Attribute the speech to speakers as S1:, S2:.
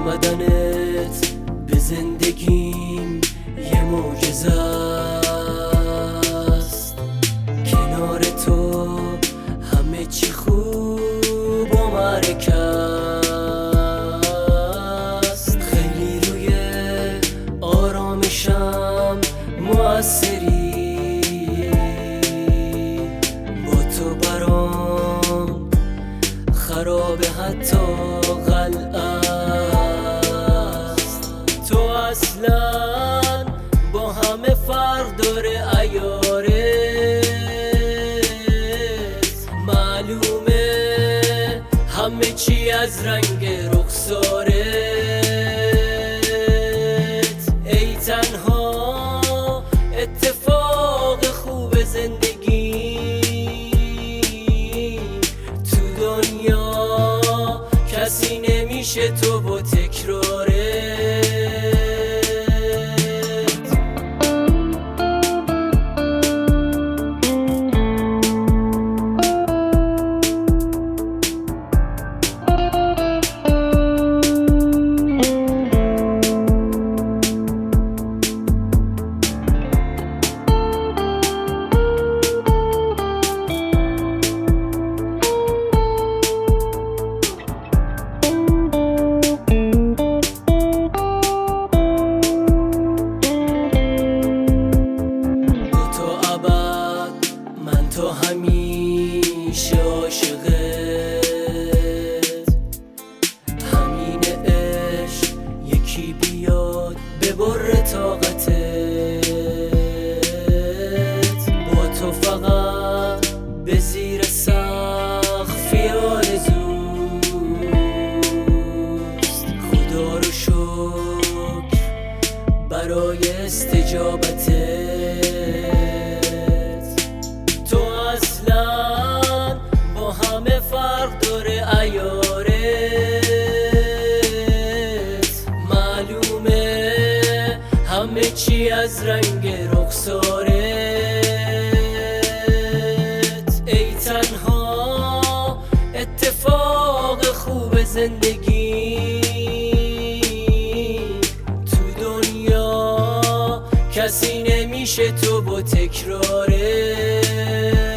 S1: اومدنت به زندگیم یه معجزه است. کنار تو همه چی خوب و معرکه است. خیلی روی آرامشم مؤثری، با تو برام خرابه حتی قلعه است. تو اصلا با همه فرق داره عیارت، معلومه همه چی از رنگ رخسارت. ای تنها اتفاق خوب زندگی، تو دنیا کسی نمیشه تو با تکرارت. تو همیشه عاشقت، همین عشق یکی بیاد ببره طاقتت. با تو فقط به زیر سقفی آرزوست. خدا رو شکر برای استجابتت. با همه فرق داره عیارت، معلومه همه چی از رنگ رخسارت. ای تنها اتفاق خوب زندگی، تو دنیا کسی نمیشه تو با تکرارت.